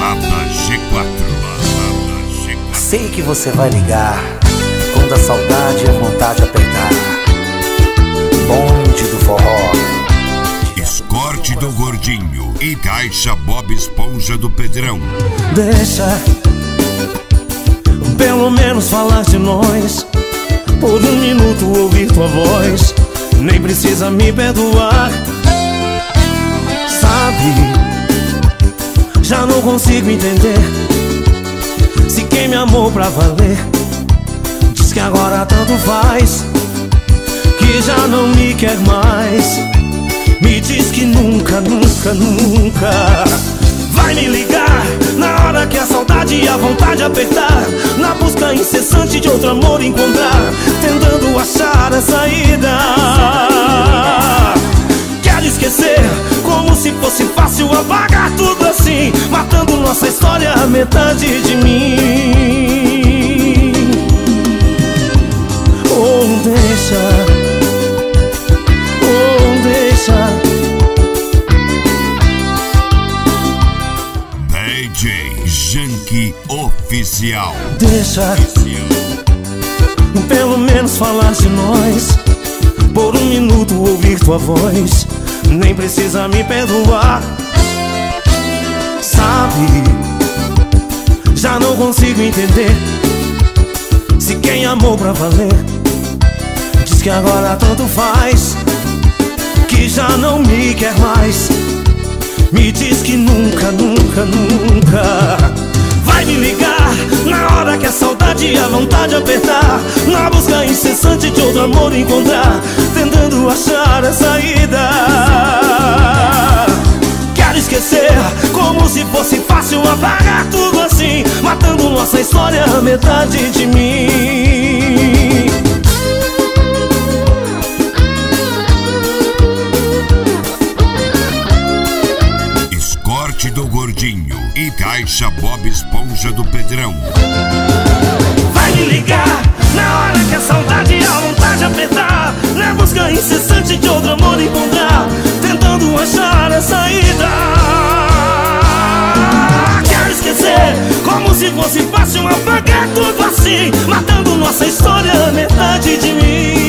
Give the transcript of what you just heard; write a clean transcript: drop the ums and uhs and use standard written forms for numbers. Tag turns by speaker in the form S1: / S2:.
S1: Balada G4.
S2: Sei que você vai ligar quando a saudade e a vontade apertar. Bonde do forró,
S1: Escorte do Gordinho e Caixa Bob Esponja do Pedrão.
S3: Deixa pelo menos falar de nós, por um minuto ouvir tua voz. Nem precisa me perdoar. Sabe, já não consigo entender. Se quem me amou pra valer diz que agora tanto faz, que já não me quer mais. Me diz que nunca, nunca, nunca vai me ligar na hora que a saudade e a vontade apertar, na busca incessante de outro amor encontrar, tentando achar a saída. Quero esquecer como se fosse fácil, apagar tudo assim, matando nossa história, a metade de mim. Ou deixa,
S1: DJ Janky Oficial.
S3: deixa pelo menos falar de nós, por um minuto ouvir tua voz. Nem precisa me perdoar. Sabe, já não consigo entender. Se quem amou pra valer diz que agora tanto faz, que já não me quer mais. Me diz que nunca, nunca, nunca vai me ligar na hora que a saudade e a vontade apertar, na busca incessante de outro amor encontrar, tentando achar a saída. Quero esquecer como se fosse fácil, apagar tudo assim, matando nossa história, a metade de mim.
S1: Escorte do Gordinho e Caixa Bob Esponja do Pedrão.
S3: Vai me ligar na hora que a saudade e a vontade apertar, na busca incessante de outro amor encontrar, tentando achar a saída. Quero esquecer como se fosse fácil, apagar tudo assim, matando nossa história, a metade de mim.